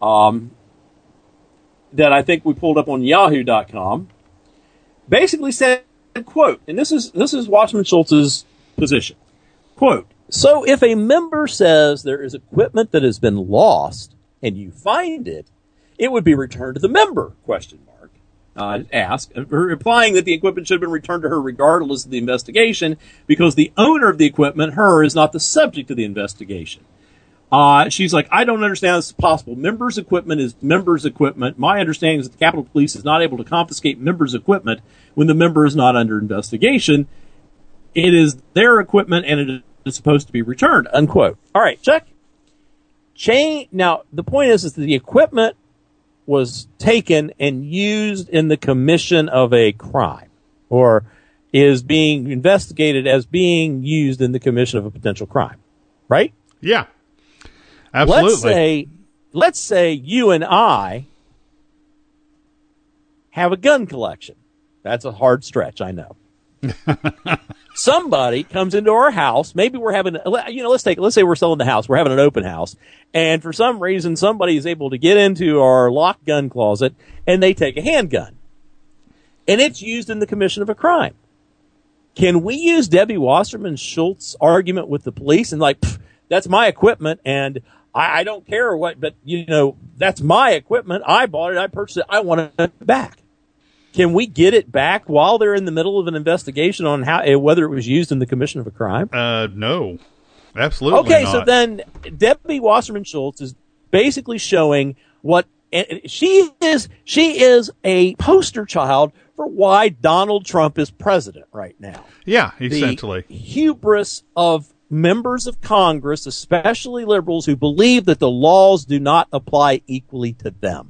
that I think we pulled up on Yahoo.com, basically said, quote, and this is Wasserman Schultz's position, quote, "So if a member says there is equipment that has been lost and you find it, it would be returned to the member, question mark. ask, implying that the equipment should have been returned to her regardless of the investigation because the owner of the equipment, her, is not the subject of the investigation. She's like, I don't understand this is possible. Members' equipment is members' equipment. My understanding is that the Capitol Police is not able to confiscate members' equipment when the member is not under investigation. It is their equipment and it is supposed to be returned, unquote. All right, check. Now, the point is that the equipment was taken and used in the commission of a crime, or is being investigated as being used in the commission of a potential crime, right? Yeah, absolutely. Let's say you and I have a gun collection. That's a hard stretch, I know. Somebody comes into our house. Maybe we're having, let's say we're selling the house. We're having an open house. And for some reason, somebody is able to get into our locked gun closet and they take a handgun. And it's used in the commission of a crime. Can we use Debbie Wasserman Schultz's argument with the police and that's my equipment and I don't care what, but that's my equipment. I bought it. I purchased it. I want it back. Can we get it back while they're in the middle of an investigation on whether it was used in the commission of a crime? No, absolutely okay, not. So then Debbie Wasserman Schultz is basically showing what she is a poster child for why Donald Trump is president right now. Yeah, essentially. The hubris of members of Congress, especially liberals, who believe that the laws do not apply equally to them.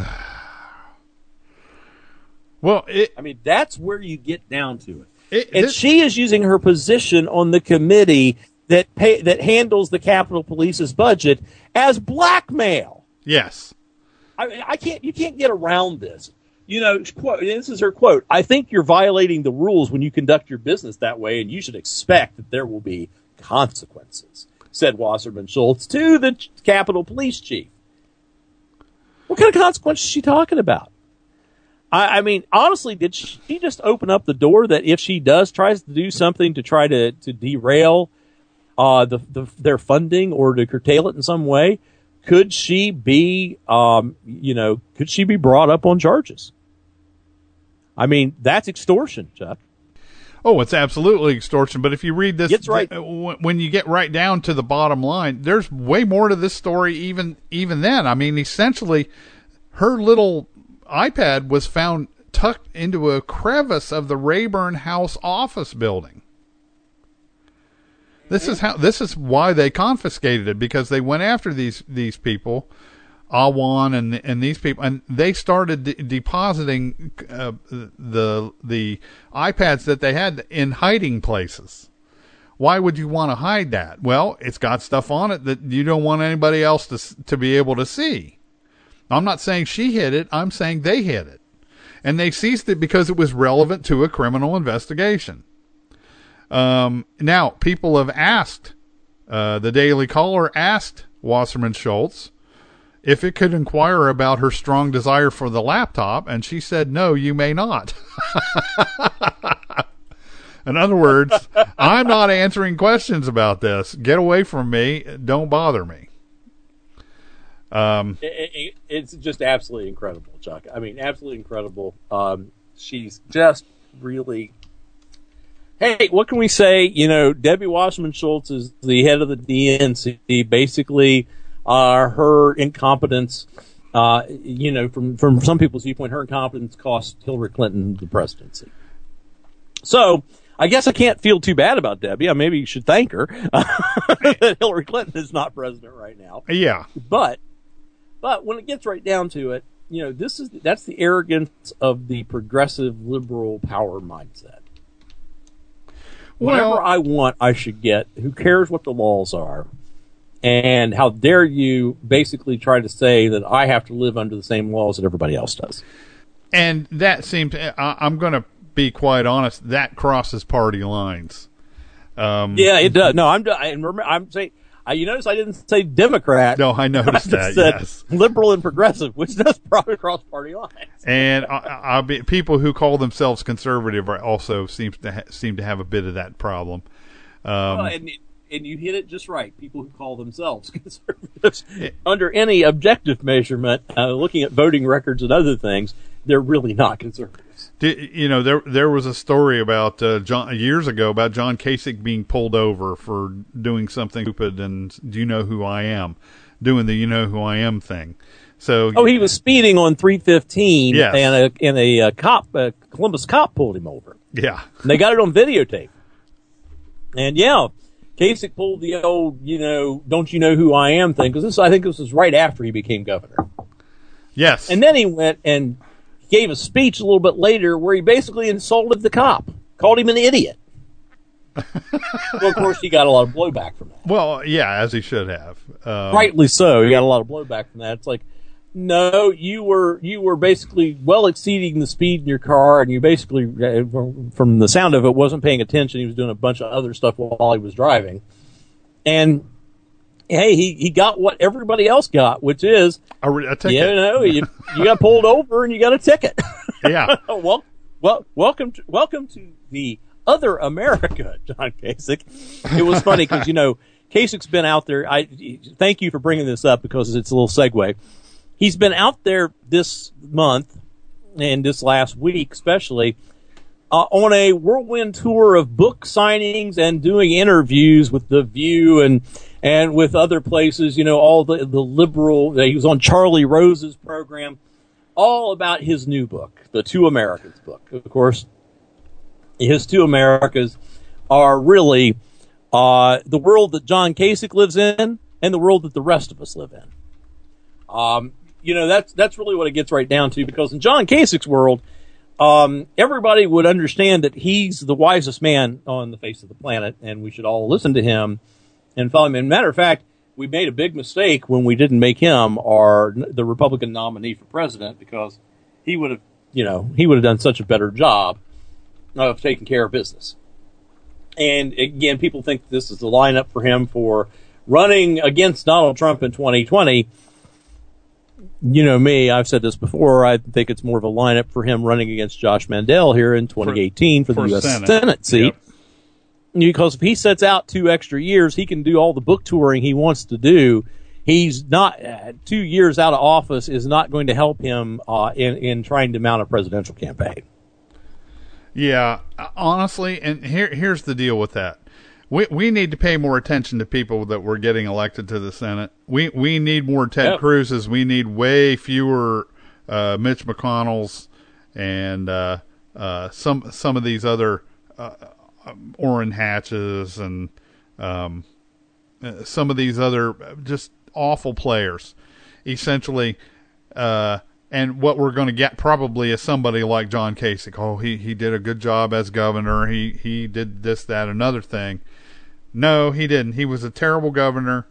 Well, that's where you get down to it. She is using her position on the committee that handles the Capitol Police's budget as blackmail. Yes. You can't get around this. This is her quote. I think you're violating the rules when you conduct your business that way, and you should expect that there will be consequences, said Wasserman Schultz to the Capitol Police chief. What kind of consequences is she talking about? I mean, honestly, did she just open up the door that if she tries to do something to try to derail their funding or to curtail it in some way, could she be brought up on charges? I mean, that's extortion, Chuck. Oh, it's absolutely extortion. But if you read this, right. When you get right down to the bottom line, there's way more to this story even then. I mean, essentially, her little iPad was found tucked into a crevice of the Rayburn House office building. This is why they confiscated it, because they went after these people, Awan and these people, and they started depositing the iPads that they had in hiding places. Why would you want to hide that? Well, it's got stuff on it that you don't want anybody else to be able to see. I'm not saying she hid it. I'm saying they hid it. And they seized it because it was relevant to a criminal investigation. Now, people have asked, the Daily Caller asked Wasserman Schultz if it could inquire about her strong desire for the laptop, and she said, no, you may not. In other words, I'm not answering questions about this. Get away from me. Don't bother me. It's just absolutely incredible, Chuck. I mean, absolutely incredible. She's just really... Hey, what can we say? Debbie Wasserman Schultz is the head of the DNC. Basically, her incompetence, from some people's viewpoint, her incompetence cost Hillary Clinton the presidency. So, I guess I can't feel too bad about Debbie. I maybe should thank her that Hillary Clinton is not president right now. Yeah. But when it gets right down to it, that's the arrogance of the progressive liberal power mindset. Whatever I want, I should get. Who cares what the laws are? And how dare you basically try to say that I have to live under the same laws that everybody else does? And that seems, I'm going to be quite honest, that crosses party lines. Yeah, it does. No, I'm saying, you notice I didn't say Democrat. No, I noticed that, yes. Liberal and progressive, which does probably cross party lines. And people who call themselves conservative are also seem to have a bit of that problem. And you hit it just right. People who call themselves conservatives, under any objective measurement, looking at voting records and other things, they're really not conservatives. There was a story about years ago about John Kasich being pulled over for doing something stupid, and do you know who I am? Doing the you know who I am thing. So he was speeding on 315, yes. and a Columbus cop pulled him over. Yeah, and they got it on videotape. And Kasich pulled the old, don't you know who I am thing, because I think this was right after he became governor. Yes. And then he went and gave a speech a little bit later where he basically insulted the cop, called him an idiot. Well, of course, he got a lot of blowback from that. Well, yeah, as he should have. Rightly so. He got a lot of blowback from that. It's like, no, you were basically well exceeding the speed in your car, and you basically, from the sound of it, wasn't paying attention. He was doing a bunch of other stuff while he was driving. And, hey, he got what everybody else got, which is, a ticket. You got pulled over and you got a ticket. Yeah. Welcome to the other America, John Kasich. It was funny because, Kasich's been out there. Thank you for bringing this up because it's a little segue. He's been out there this month and this last week especially on a whirlwind tour of book signings and doing interviews with The View and with other places, all the liberal. He was on Charlie Rose's program, all about his new book, The Two Americas book. Of course, his Two Americas are really the world that John Kasich lives in and the world that the rest of us live in. That's really what it gets right down to, because in John Kasich's world, everybody would understand that he's the wisest man on the face of the planet, and we should all listen to him and follow him. And matter of fact, we made a big mistake when we didn't make him the Republican nominee for president, because he would have done such a better job of taking care of business. And again, people think this is the lineup for him for running against Donald Trump in 2020. You know me, I've said this before, I think it's more of a lineup for him running against Josh Mandel here in 2018 for the U.S. Senate seat. Yep. Because if he sets out 2 extra years, he can do all the book touring he wants to do. He's not 2 years out of office is not going to help him in trying to mount a presidential campaign. Yeah, honestly, and here's the deal with that. We need to pay more attention to people that we're getting elected to the Senate. We need more Ted Cruz's. We need way fewer Mitch McConnell's and some of these other Orrin Hatches and some of these other just awful players. Essentially, and what we're going to get probably is somebody like John Kasich. Oh, he did a good job as governor. He did this, that, another thing. No, he didn't. He was a terrible governor.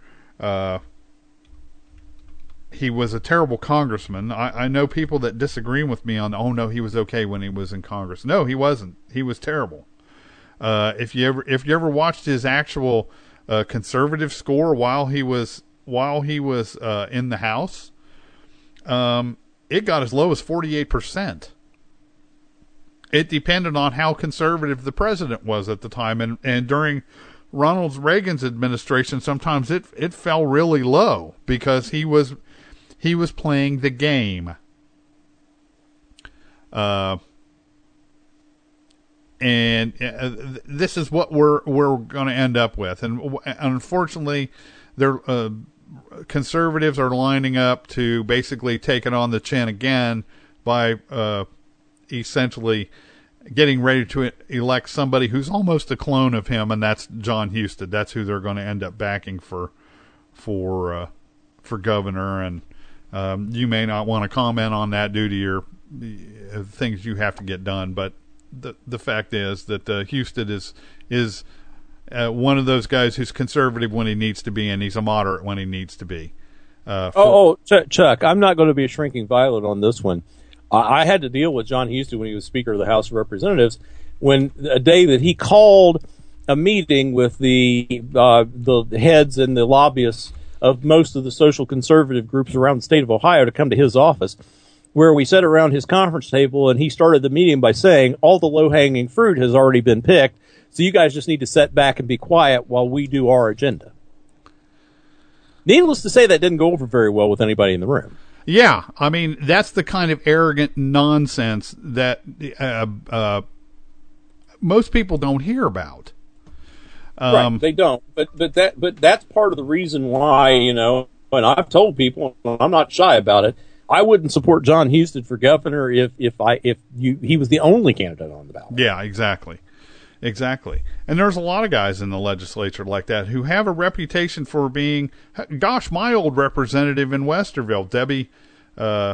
He was a terrible congressman. I know people that disagree with me on, oh no, he was okay when he was in Congress. No, he wasn't. He was terrible. If you ever watched his actual conservative score while he was in the House, it got as low as 48%. It depended on how conservative the president was at the time, and during Ronald Reagan's administration, sometimes it fell really low because he was playing the game. And this is what we're going to end up with. And unfortunately, conservatives are lining up to basically take it on the chin again by essentially getting ready to elect somebody who's almost a clone of him, and that's John Husted. That's who they're going to end up backing for governor. And you may not want to comment on that due to your things you have to get done, but the fact is that Husted is one of those guys who's conservative when he needs to be, and he's a moderate when he needs to be. Chuck, I'm not going to be a shrinking violet on this one. I had to deal with John Husted when he was Speaker of the House of Representatives, when a day that he called a meeting with the heads and the lobbyists of most of the social conservative groups around the state of Ohio to come to his office, where we sat around his conference table, and he started the meeting by saying, all the low-hanging fruit has already been picked, so you guys just need to sit back and be quiet while we do our agenda. Needless to say, that didn't go over very well with anybody in the room. Yeah, I mean, that's the kind of arrogant nonsense that most people don't hear about. Right, they don't. But that's part of the reason why, and I've told people, I'm not shy about it, I wouldn't support John Husted for governor if he was the only candidate on the ballot. Yeah, exactly. And there's a lot of guys in the legislature like that who have a reputation for being, gosh, my old representative in Westerville, Debbie, Ann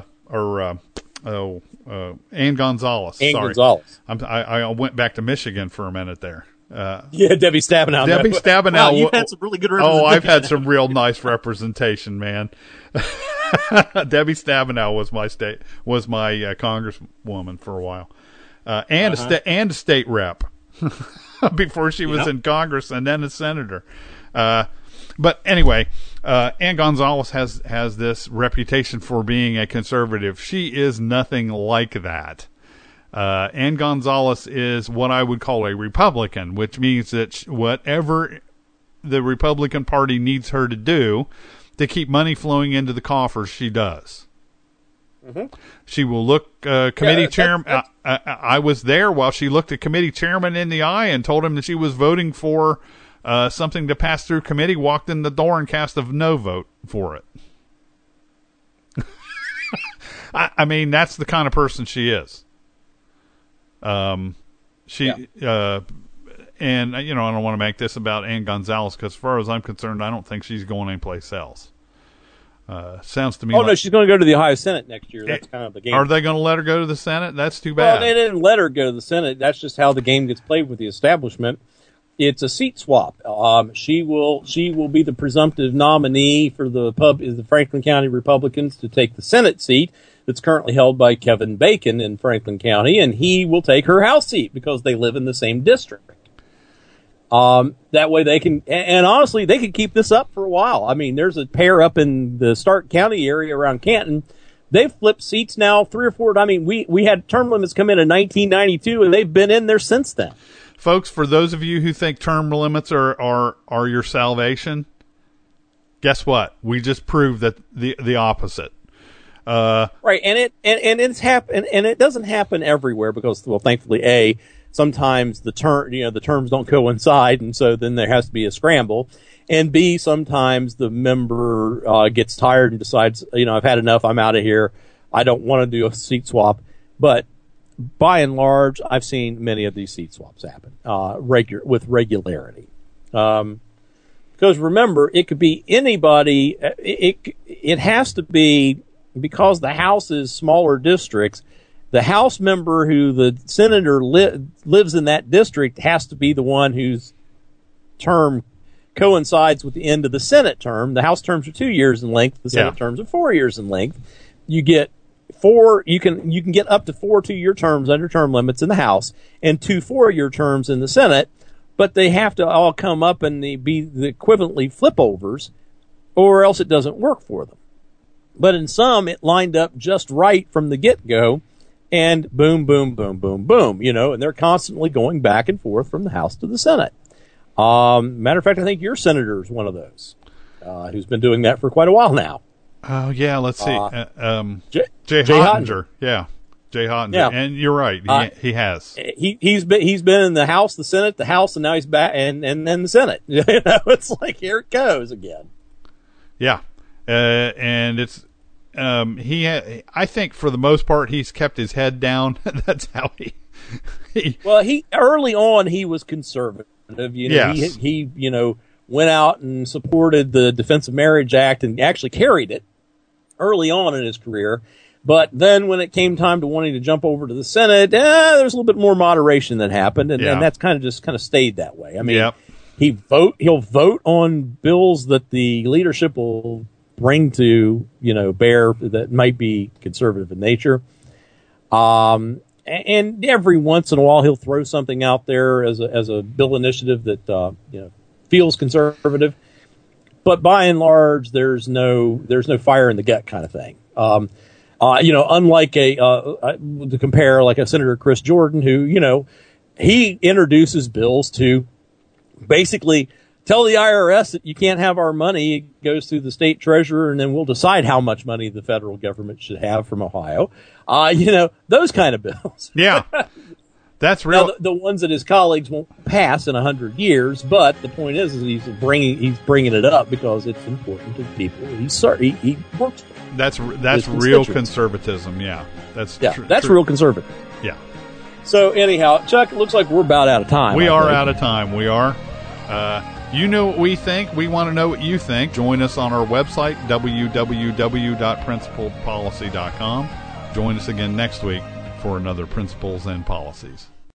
Gonzalez. Gonzalez. I went back to Michigan for a minute there. Debbie Stabenow. Debbie Stabenow. Wow, you've had some really good representation. Oh, I've had some real nice representation, man. Debbie Stabenow was my congresswoman for a while, and a state rep before she was in Congress, and then a senator. But anyway, Ann Gonzalez has this reputation for being a conservative. She is nothing like that. Ann Gonzalez is what I would call a Republican, which means that whatever the Republican Party needs her to do to keep money flowing into the coffers, she does. Mm-hmm. She will look committee chairman. I was there while she looked a committee chairman in the eye and told him that she was voting for something to pass through committee, walked in the door and cast a no vote for it. I mean, that's the kind of person she is. And I don't want to make this about Ann Gonzalez because, as far as I'm concerned, I don't think she's going anyplace else. Sounds to me. Oh, no, she's going to go to the Ohio Senate next year. That's kind of the game. Are they going to let her go to the Senate? That's too bad. Well, they didn't let her go to the Senate. That's just how the game gets played with the establishment. It's a seat swap. She will be the presumptive nominee for the Franklin County Republicans to take the Senate seat that's currently held by Kevin Bacon in Franklin County, and he will take her House seat because they live in the same district. That way they can, and honestly, they could keep this up for a while. I mean, there's a pair up in the Stark County area around Canton. They've flipped seats now 3 or 4. I mean, we had term limits come in 1992, and they've been in there since then. Folks, for those of you who think term limits are your salvation, guess what? We just proved that the opposite. Right, and it doesn't happen everywhere because, well, thankfully, sometimes the terms don't coincide, and so then there has to be a scramble. And B, sometimes the member gets tired and decides, I've had enough, I'm out of here, I don't want to do a seat swap. But by and large, I've seen many of these seat swaps happen with regularity. Because remember, it could be anybody. It has to be, because the House is smaller districts, the House member who the senator lives in that district has to be the one whose term coincides with the end of the Senate term. The House terms are 2 years in length. The Senate terms are 4 years in length. You get 4. You can get up to 4 2-year terms under term limits in the House and 2 4-year terms in the Senate. But they have to all come up and be the equivalently flipovers, or else it doesn't work for them. But in some, it lined up just right from the get-go, and boom, boom, boom, boom, boom, and they're constantly going back and forth from the House to the Senate. Matter of fact, I think your senator is one of those who's been doing that for quite a while now. Oh, yeah, let's see. Jay Hottinger. Yeah, Jay Hottinger. Yeah. And you're right, he has. He's been in the House, the Senate, and now he's back, and then the Senate. It's like, here it goes again. Yeah. And it's I think for the most part he's kept his head down. That's how he early on he was conservative. Yes. He went out and supported the Defense of Marriage Act and actually carried it early on in his career. But then when it came time to wanting to jump over to the Senate, there's a little bit more moderation that happened, and that's kind of stayed that way. I mean, he'll vote on bills that the leadership will bring to bear that might be conservative in nature. And every once in a while he'll throw something out there as a bill initiative that feels conservative. But by and large, there's no fire in the gut kind of thing. Unlike to compare like a Senator Chris Jordan, who he introduces bills to basically tell the IRS that you can't have our money. It goes through the state treasurer, and then we'll decide how much money the federal government should have from Ohio. Those kind of bills. Yeah. That's real. Now, the ones that his colleagues won't pass in 100 years, but the point is he's bringing it up because it's important to the people he works for. That's real conservatism. Yeah, that's real conservative. Yeah. So anyhow, Chuck, it looks like we're about out of time. We are out of time. We are. You know what we think. We want to know what you think. Join us on our website, www.principledpolicy.com. Join us again next week for another Principles and Policies.